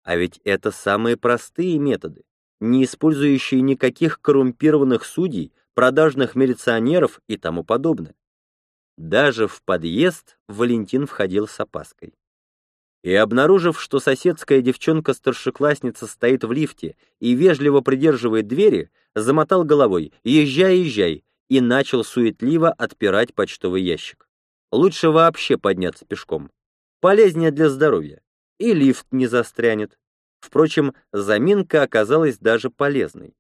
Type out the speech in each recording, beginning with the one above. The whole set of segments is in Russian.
А ведь это самые простые методы, не использующие никаких коррумпированных судей, продажных милиционеров и тому подобное. Даже в подъезд Валентин входил с опаской. И, обнаружив, что соседская девчонка-старшеклассница стоит в лифте и вежливо придерживает двери, замотал головой «Езжай, езжай!» и начал суетливо отпирать почтовый ящик. Лучше вообще подняться пешком. Полезнее для здоровья. И лифт не застрянет. Впрочем, заминка оказалась даже полезной.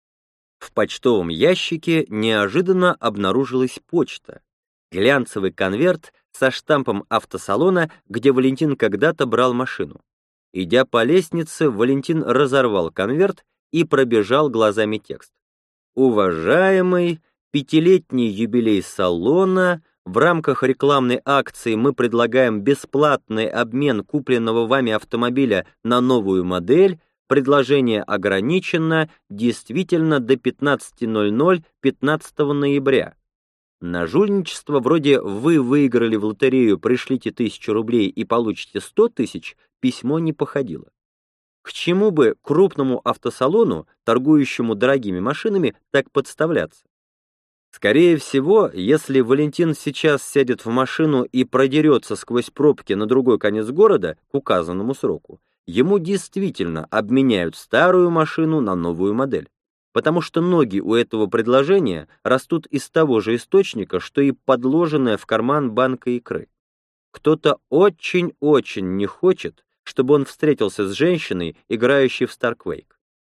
В почтовом ящике неожиданно обнаружилась почта. Глянцевый конверт со штампом автосалона, где Валентин когда-то брал машину. Идя по лестнице, Валентин разорвал конверт и пробежал глазами текст. «Уважаемый, 5-летний юбилей салона. В рамках рекламной акции мы предлагаем бесплатный обмен купленного вами автомобиля на новую модель. Предложение ограничено, действительно до 15:00 15 ноября. На жульничество вроде «вы выиграли в лотерею, пришлите 1000 рублей и получите 100 тысяч» письмо не походило. К чему бы крупному автосалону, торгующему дорогими машинами, так подставляться? Скорее всего, если Валентин сейчас сядет в машину и продерется сквозь пробки на другой конец города к указанному сроку, ему действительно обменяют старую машину на новую модель, потому что ноги у этого предложения растут из того же источника, что и подложенная в карман банка икры. Кто-то очень-очень не хочет, чтобы он встретился с женщиной, играющей в Starquake.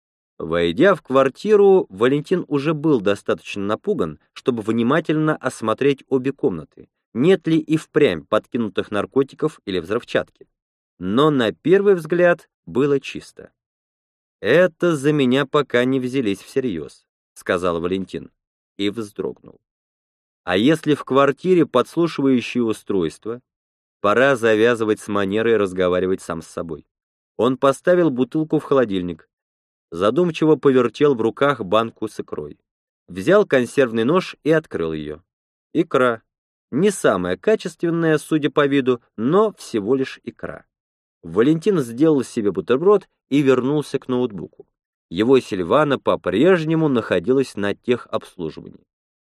Войдя в квартиру, Валентин уже был достаточно напуган, чтобы внимательно осмотреть обе комнаты, нет ли и впрямь подкинутых наркотиков или взрывчатки. Но на первый взгляд было чисто. «Это за меня пока не взялись всерьез», — сказал Валентин и вздрогнул. А если в квартире подслушивающее устройство? Пора завязывать с манерой разговаривать сам с собой. Он поставил бутылку в холодильник, задумчиво повертел в руках банку с икрой. Взял консервный нож и открыл ее. Икра. Не самая качественная, судя по виду, но всего лишь икра. Валентин сделал себе бутерброд и вернулся к ноутбуку. Его Сильвана по-прежнему находилась на техобслуживании.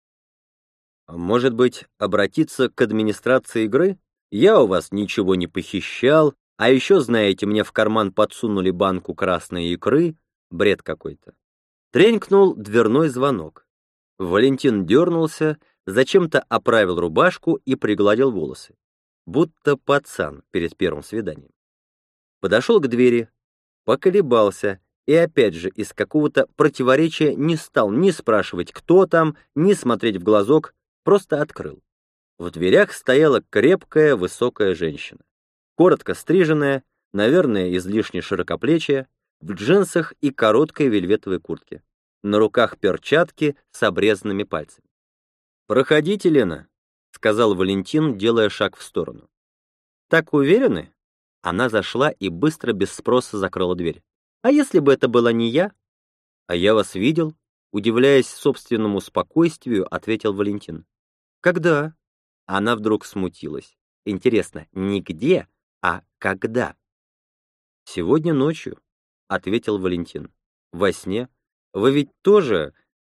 Может быть, обратиться к администрации игры? Я у вас ничего не похищал, а еще, знаете, мне в карман подсунули банку красной икры. Бред какой-то. Тренькнул дверной звонок. Валентин дернулся, зачем-то оправил рубашку и пригладил волосы. Будто пацан перед первым свиданием. Подошел к двери, поколебался и опять же из какого-то противоречия не стал ни спрашивать, кто там, ни смотреть в глазок, просто открыл. В дверях стояла крепкая, высокая женщина. Коротко стриженная, наверное, излишне широкоплечья, в джинсах и короткой вельветовой куртке. На руках перчатки с обрезанными пальцами. «Проходите, Лена», — сказал Валентин, делая шаг в сторону. «Так уверены?» Она зашла и быстро, без спроса, закрыла дверь. «А если бы это была не я?» «А я вас видел», — удивляясь собственному спокойствию, ответил Валентин. «Когда?» Она вдруг смутилась. «Интересно, не где, а когда?» «Сегодня ночью», — ответил Валентин. «Во сне. Вы ведь тоже...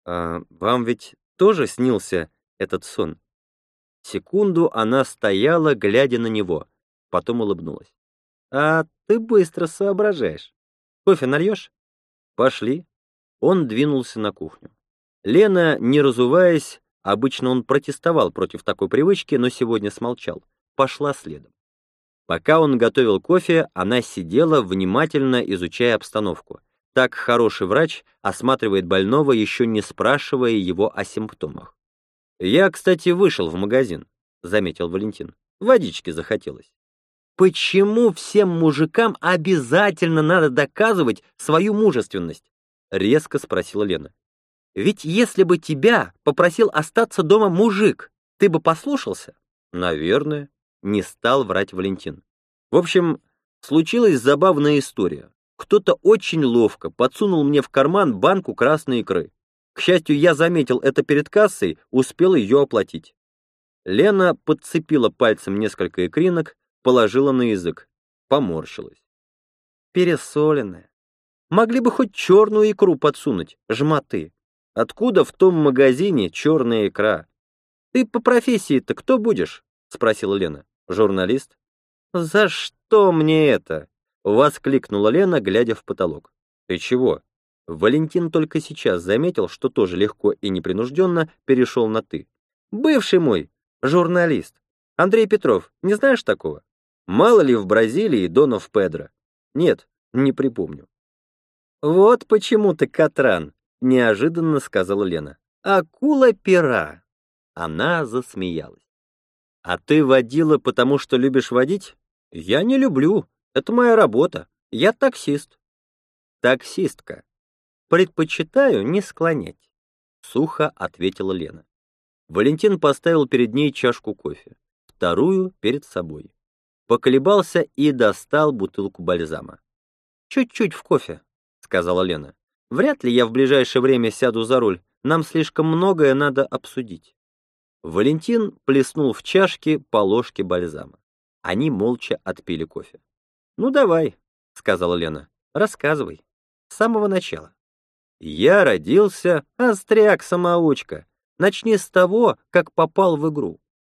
вам ведь тоже снился этот сон?» Секунду она стояла, глядя на него, потом улыбнулась. «А ты быстро соображаешь. Кофе нальешь?» «Пошли». Он двинулся на кухню. Лена, не разуваясь, обычно он протестовал против такой привычки, но сегодня смолчал, пошла следом. Пока он готовил кофе, она сидела, внимательно изучая обстановку. Так хороший врач осматривает больного, еще не спрашивая его о симптомах. «Я, кстати, вышел в магазин», — заметил Валентин. «Водички захотелось». «Почему всем мужикам обязательно надо доказывать свою мужественность?» — резко спросила Лена. «Ведь если бы тебя попросил остаться дома мужик, ты бы послушался?» «Наверное», — не стал врать Валентин. В общем, случилась забавная история. Кто-то очень ловко подсунул мне в карман банку красной икры. К счастью, я заметил это перед кассой, успел ее оплатить. Лена подцепила пальцем несколько икринок, положила на язык, поморщилась. пересоленная. Могли бы хоть черную икру подсунуть, жмоты. Откуда в том магазине черная икра? Ты по профессии-то кто будешь? Спросила Лена. Журналист? За что мне это? Воскликнула Лена, глядя в потолок. Ты чего? Валентин только сейчас заметил, что тоже легко и непринужденно перешел на «ты». Бывший мой, журналист. Андрей Петров, не знаешь такого? Мало ли в Бразилии Донов Педро? Нет, не припомню. Вот почему ты, Катран, неожиданно сказала Лена. Акула-пера. Она засмеялась. А ты водила, потому что любишь водить? Я не люблю. Это моя работа. Я таксист. Таксистка. Предпочитаю не склонять. Сухо ответила Лена. Валентин поставил перед ней чашку кофе, вторую перед собой. Поколебался и достал бутылку бальзама. «Чуть-чуть в кофе», — сказала Лена. «Вряд ли я в ближайшее время сяду за руль. Нам слишком многое надо обсудить». Валентин плеснул в чашки по ложке бальзама. Они молча отпили кофе. «Ну давай», — сказала Лена, — «рассказывай. С самого начала». «Я родился остряк-самоучка. Начни с того, как попал в игру.